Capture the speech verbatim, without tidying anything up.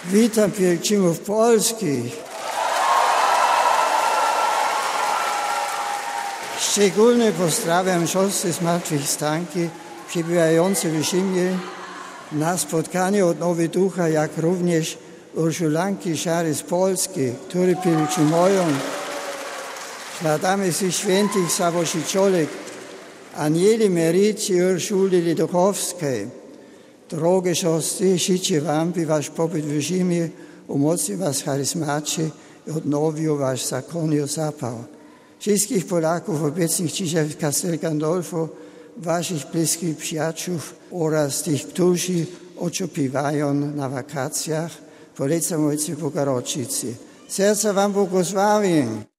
Witam pielgrzymów polskich. Szczególnie pozdrawiam siostry zmartwychwstanki przebywające w Rzymie na spotkanie odnowy ducha, jak również Urszulanki Szary z Polski, które pielgrzymują. Składamy się świętych Saboszyczolek, Anieli Merycji i Urszuli Lidochowskiej. Drogie siostry, życzę wam, by wasz pobyt w Rzymie umocnił was charyzmacie i odnowił wasz zakonny zapał. Wszystkich Polaków obecnych dzisiaj w Castel Gandolfo, waszych bliskich przyjaciół oraz tych, którzy oczekiwają na wakacjach, polecam Ojcu Bogorodicy. Serca wam błogosławię.